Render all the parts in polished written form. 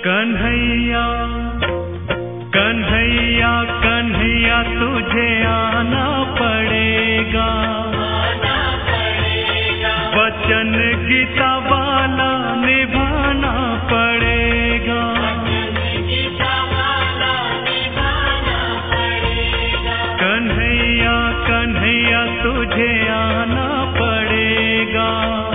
कन्हैया कन्हैया कन्हैया तुझे आना पड़ेगा, वचन गीता वाला निभाना पड़ेगा। कन्हैया कन्हैया तुझे आना पड़ेगा,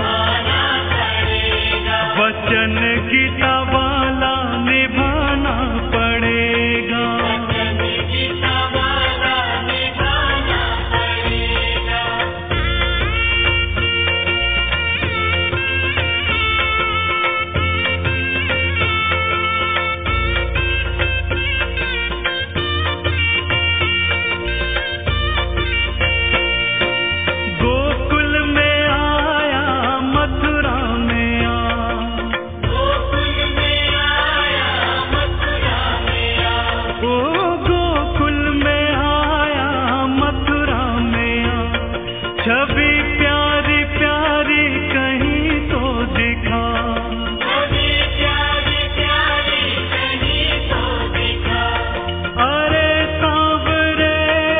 वचन गीता वाला निभाना पड़ेगा। गोकुल में आया मथुरा में ओ गोकुल में आया मथुरा में छवि प्यारी प्यारी कहीं तो दिखा। अरे सांवरे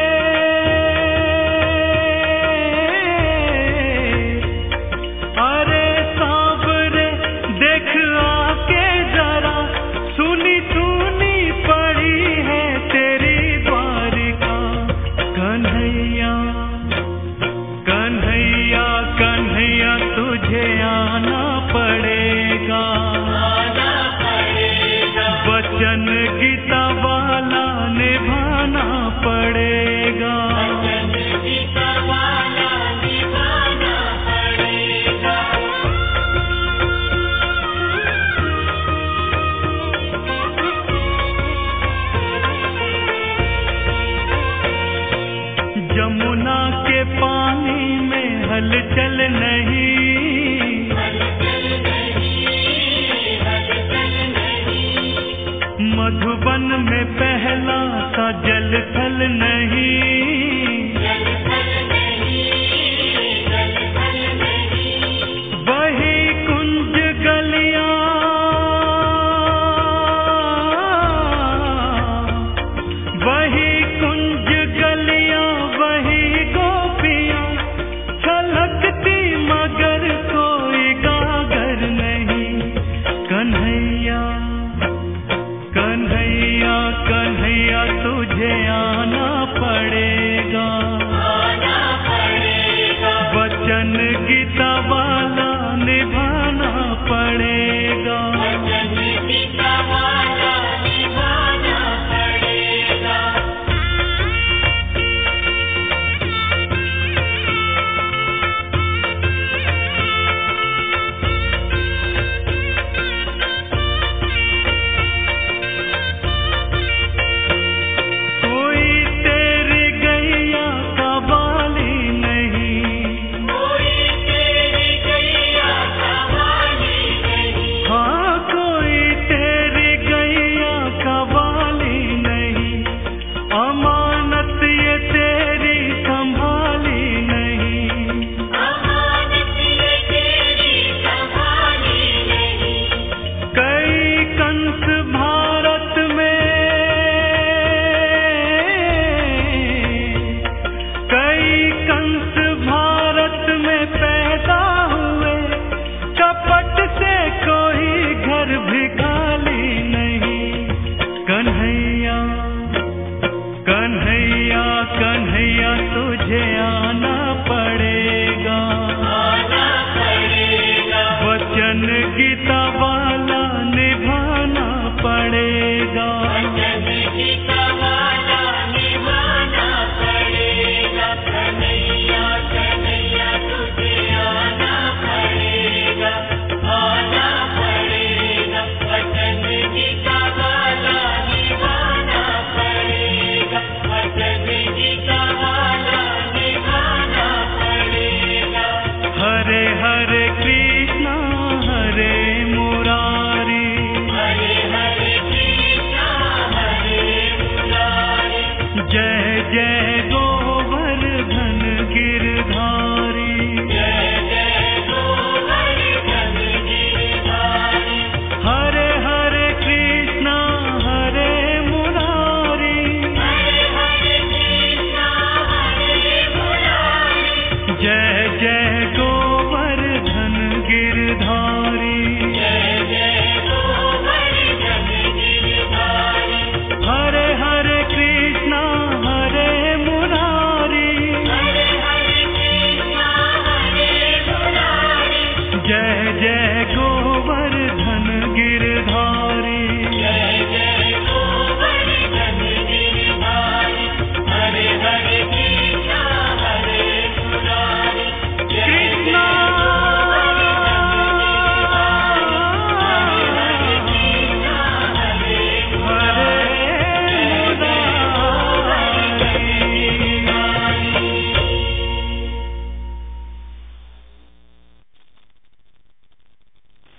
अरे सांवरे देख आके जरा, सुनी सुनी पड़ी है तेरी द्वारिका। कन्हैया कन्हैया कन्हैया तुझे आना पड़ेगा, वचन गीता वाला निभाना पड़ेगा। यमुना के पानी में हलचल नहीं, मधुबन में पहला सा जल थल नहीं। वही कुंज गलियां वही कुंज गलियां वही गोपियां छलकती मगर कोई गागर नहीं। कन्हैया कन्हैया कन्हैया तुझे आना पड़ेगा, वचन गीता वाला निभाना पड़ेगा। कोई तेरी गैया का वाली नहीं, हाँ कोई तेरी गैया का वाली नहीं। अमानत ये तेरी संभाली नहीं, कई कंस भारत में कई कंस भारत में पैदा हुए, कपट से कोई घर भी खाली नहीं। कन्हैया कन्हैया कन्हैया तुझे आना पड़ेगा, वचन गीता वाला निभाना पड़ेगा। हरे हरे कृष्णा हरे मुरारी, जय जय